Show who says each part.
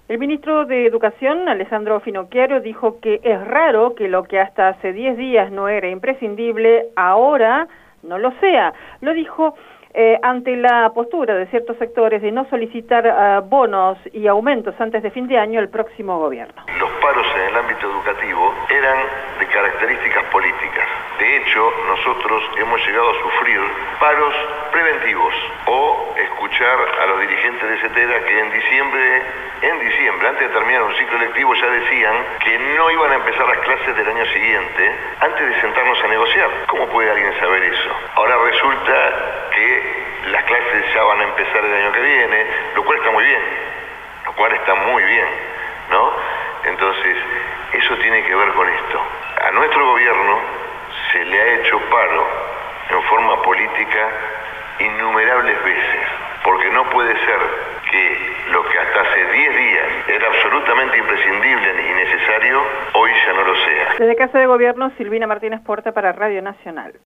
Speaker 1: El ministro de Educación, Alessandro Finocchiaro, dijo que es raro que lo que hasta hace 10 días no era imprescindible, ahora no lo sea. Lo dijo ante la postura de ciertos sectores de no solicitar bonos y aumentos antes de fin de año el próximo gobierno.
Speaker 2: Los paros en el ámbito educativo eran de características políticas. De hecho, nosotros hemos llegado a sufrir paros preventivos o escuchar a los dirigentes de CETERA que en diciembre, antes de terminar un ciclo lectivo, ya decían que no iban a empezar las clases del año siguiente antes de sentarnos a negociar. ¿Cómo puede alguien saber eso? Ahora resulta que las clases ya van a empezar el año que viene, lo cual está muy bien, ¿no? Entonces, eso tiene que ver con esto. A nuestro gobierno se le ha hecho paro en forma política innumerables veces, porque no puede ser que lo que hasta hace 10 días era absolutamente imprescindible y necesario, hoy ya no lo sea.
Speaker 1: Desde Casa de Gobierno, Silvina Martínez Porta para Radio Nacional.